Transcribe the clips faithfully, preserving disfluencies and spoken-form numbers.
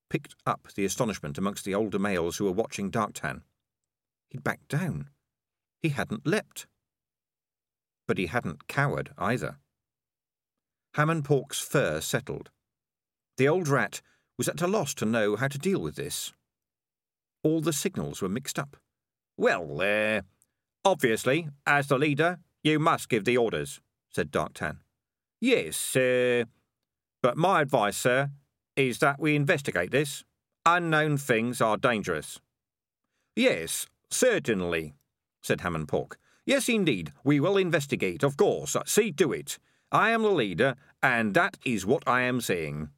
picked up the astonishment amongst the older males who were watching Darktan. He'd backed down. He hadn't leapt. But he hadn't cowered either. Ham and Pork's fur settled. The old rat was at a loss to know how to deal with this. All the signals were mixed up. "Well, uh, obviously, as the leader, you must give the orders," said Darktan. "Yes, uh, but my advice, sir, is that we investigate this. Unknown things are dangerous." "Yes, certainly," said Ham and Pork. "Yes, indeed, we will investigate, of course. See to it. I am the leader, and that is what I am saying."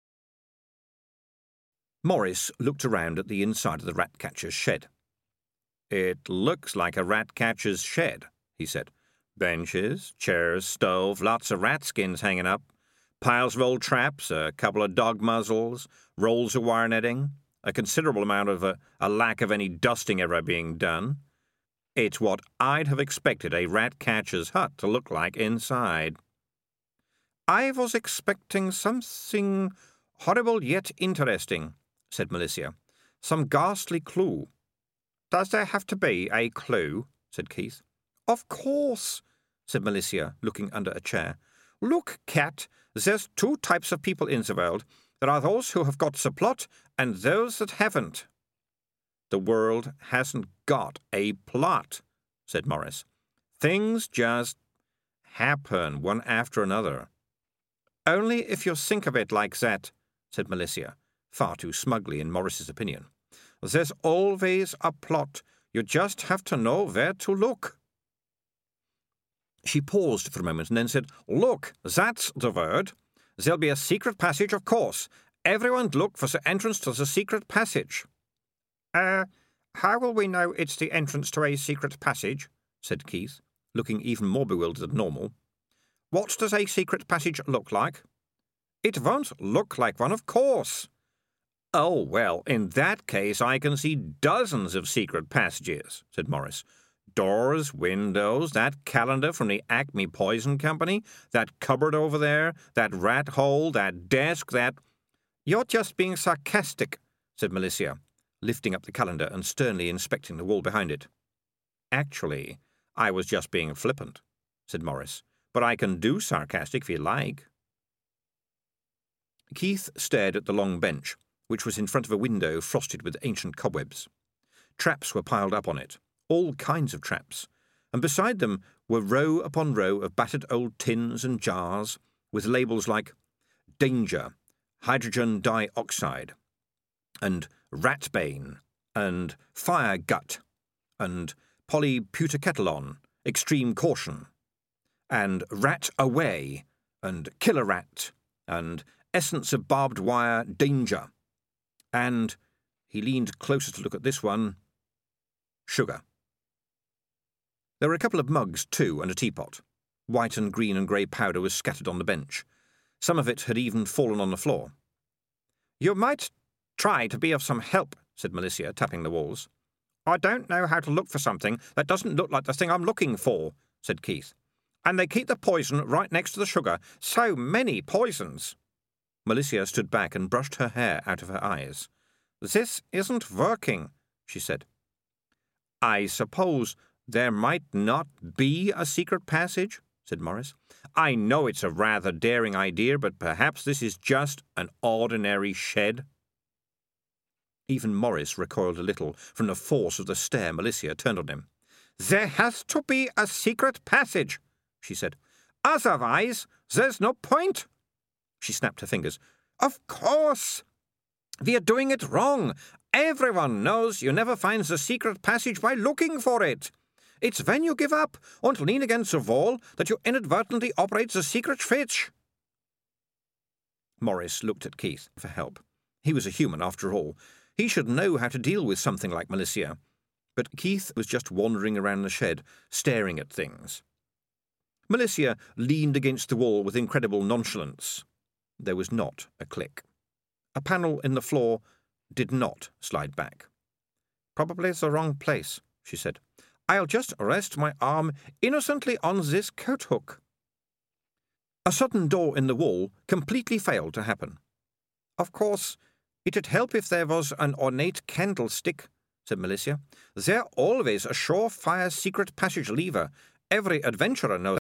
Morris looked around at the inside of the rat-catcher's shed. "It looks like a rat-catcher's shed," he said. "Benches, chairs, stove, lots of rat skins hanging up, piles of old traps, a couple of dog muzzles, rolls of wire netting, a considerable amount of a, a lack of any dusting ever being done. It's what I'd have expected a rat-catcher's hut to look like inside." "I was expecting something horrible yet interesting," said Milicia. "Some ghastly clue." "Does there have to be a clue?" said Keith. "Of course," said Milicia, looking under a chair. "Look, Cat, there's two types of people in the world. There are those who have got the plot and those that haven't." "The world hasn't got a plot," said Morris. "Things just happen one after another." "Only if you think of it like that," said Milicia, far too smugly in Morris's opinion. "There's always a plot. You just have to know where to look." She paused for a moment and then said, "Look, that's the word. There'll be a secret passage, of course. Everyone look for the entrance to the secret passage." Uh, how will we know it's the entrance to a secret passage?" said Keith, looking even more bewildered than normal. "What does a secret passage look like?" "It won't look like one, of course." "Oh, well, in that case I can see dozens of secret passages," said Morris. "Doors, windows, that calendar from the Acme Poison Company, that cupboard over there, that rat hole, that desk, that—" "You're just being sarcastic," said Milicia, lifting up the calendar and sternly inspecting the wall behind it. "Actually, I was just being flippant," said Morris, "but I can do sarcastic if you like." Keith stared at the long bench, which was in front of a window frosted with ancient cobwebs. Traps were piled up on it, all kinds of traps, and beside them were row upon row of battered old tins and jars with labels like Danger, Hydrogen Dioxide, and Ratbane, and Fire Gut, and Polyputacathalon, Extreme Caution, and Rat Away, and Killer Rat, and Essence of Barbed Wire Danger, and, he leaned closer to look at this one, Sugar. There were a couple of mugs, too, and a teapot. White and green and grey powder was scattered on the bench. Some of it had even fallen on the floor. "You might try to be of some help," said Milicia, tapping the walls. "I don't know how to look for something that doesn't look like the thing I'm looking for," said Keith. "And they keep the poison right next to the sugar. So many poisons." Milicia stood back and brushed her hair out of her eyes. "This isn't working," she said. "I suppose there might not be a secret passage," said Morris. "I know it's a rather daring idea, but perhaps this is just an ordinary shed." Even Morris recoiled a little from the force of the stare Milicia turned on him. "There has to be a secret passage," she said. "Otherwise, there's no point." She snapped her fingers. "Of course! We are doing it wrong. Everyone knows you never find the secret passage by looking for it. It's when you give up and lean against the wall that you inadvertently operate the secret switch." Morris looked at Keith for help. He was a human, after all. He should know how to deal with something like Milicia. But Keith was just wandering around the shed, staring at things. Milicia leaned against the wall with incredible nonchalance. There was not a click. A panel in the floor did not slide back. "Probably the wrong place," she said. "I'll just rest my arm innocently on this coat hook." A sudden door in the wall completely failed to happen. "Of course, It'd help if there was an ornate candlestick, said Militia. There's always a surefire secret passage lever. Every adventurer knows